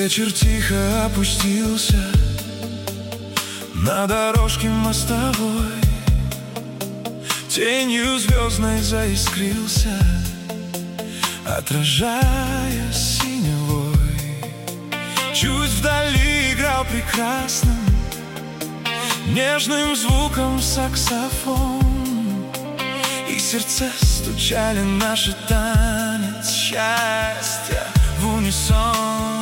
Вечер тихо опустился на дорожке мостовой, тенью звездной заискрился, отражая синевой. Чуть вдали играл прекрасным нежным звуком саксофон, и сердца стучали наши танец счастья в унисон.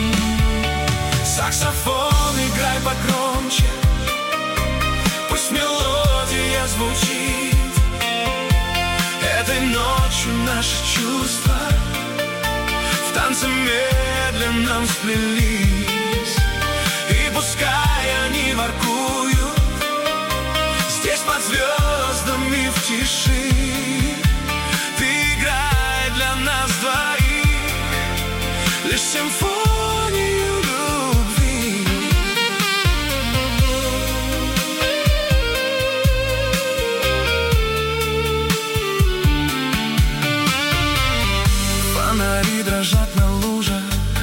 Саксофон, играй погромче, пусть мелодия звучит. Этой ночью наши чувства в танце медленном сплелись, и пускай они воркуют здесь под звездами в тиши. Ты играй для нас двоих лишь симфонию любви. Фонари дрожат на лужах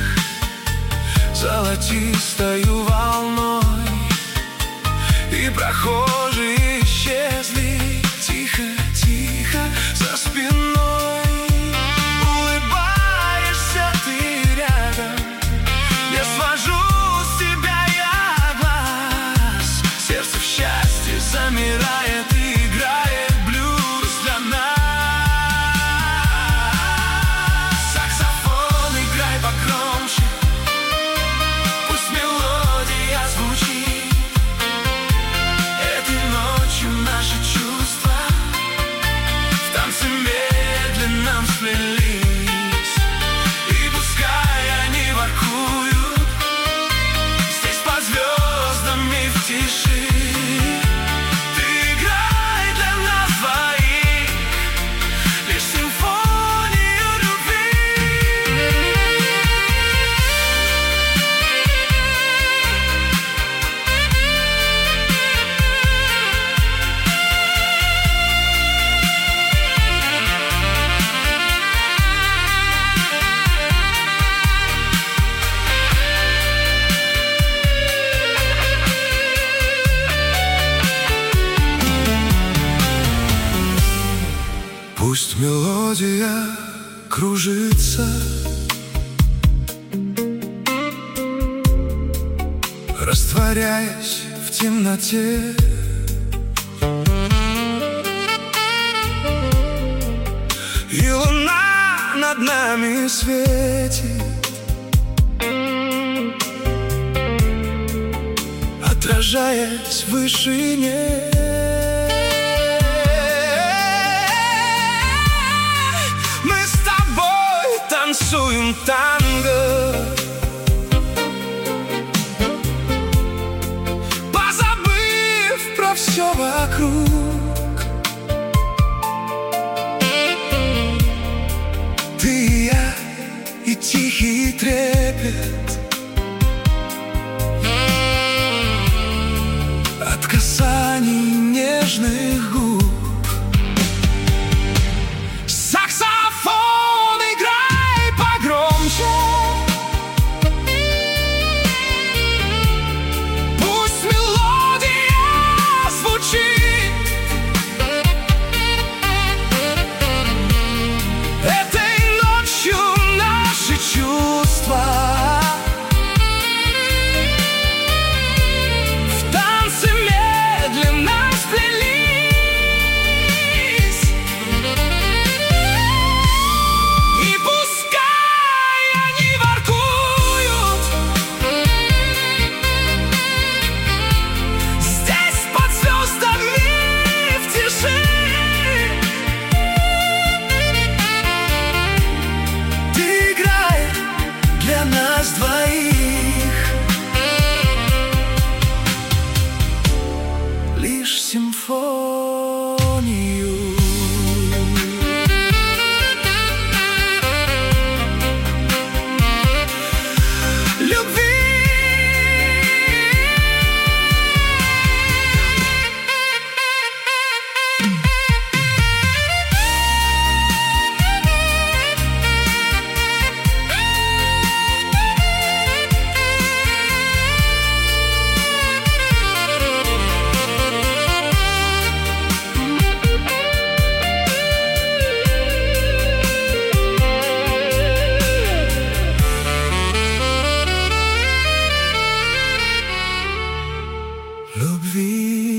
золотистою волной, и прохожие исчезли тихо-тихо за спиной. Улыбаешься ты рядом, не свожу с тебя я глаз. Сердце в счастье замирает и играет блюз для нас. Саксофон, играй погромче, пусть мелодия звучит. Этой ночью наши чувства в танце медленном сплелись, и пускай они воркуют здесь под звездами в тиши. Ты играй для нас двоих лишь симфонию любви. Пусть мелодия кружится, растворяясь в темноте. И луна над нами светит, отражаясь в вышине. Танцуем танго, позабыв про все вокруг. Ты и я, и тихий трепет от касаний нежных губ. Саксофон, играй погромче, любви.